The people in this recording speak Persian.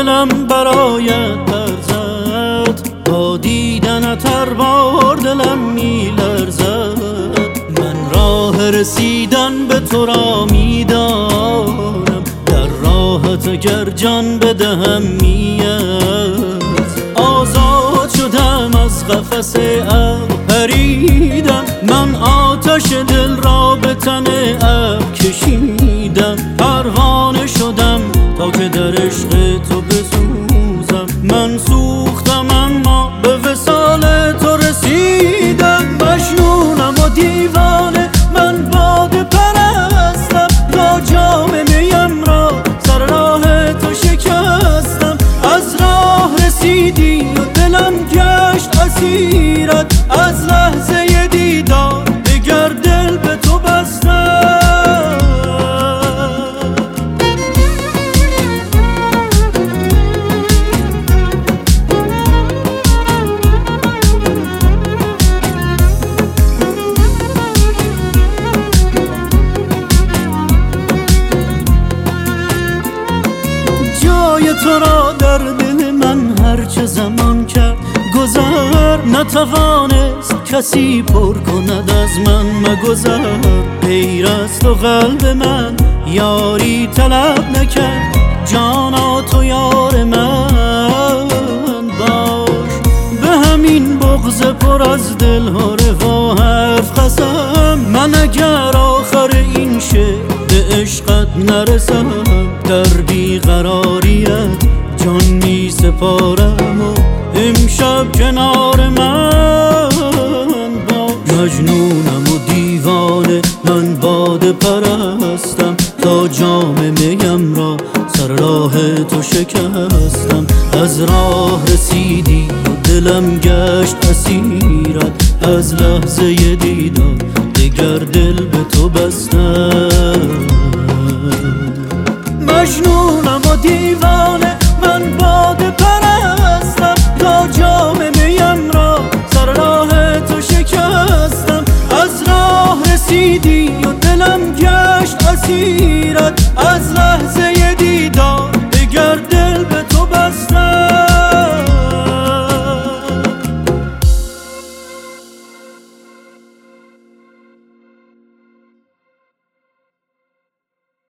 دلم برایت پر زد، با دیدنت هر بار دلم میلرزد. من راه رسیدن به تو را میدانم، در راحت اگر جان بدهم آزاد شدم از قفس ابر پریدم. من آتش دل را به تن ابر کشیدم، پروانه شدم تا که در عشق تو بسوزم. من سوختم اما به وصال تو رسیدم. مجنونم و دیوانه من باده پرستم، تا جام میم را سر راه تو شکستم. از راه رسیدی و دلم گشت اسیرت، از لحظه دیدار دگر دل به تو بستم. جای تو را در دل من هرچه زمان کرد گذر، نتوانست کسی پر کند از من مگذر. غیر از تو قلب من یاری طلب نکرد، جانا تو یار من باش. به همین بغض پر از دل ها روا حرف قسم، من اگر آخر این شعر به عشقت نرسم، در بیقراریت جان می سپارم و امشب کنار من باش. مجنونم و دیوانه من باده پرستم، تا جام میم را سر راه تو شکستم. از راه رسیدی و دلم گشت اسیرت، از لحظه دیدار دگر دل به تو بستم. مجنونم و دیوانه من باده پرستم، تا جام میم را سر راه تو شکستم. از راه رسیدی و دلم گشت اسیر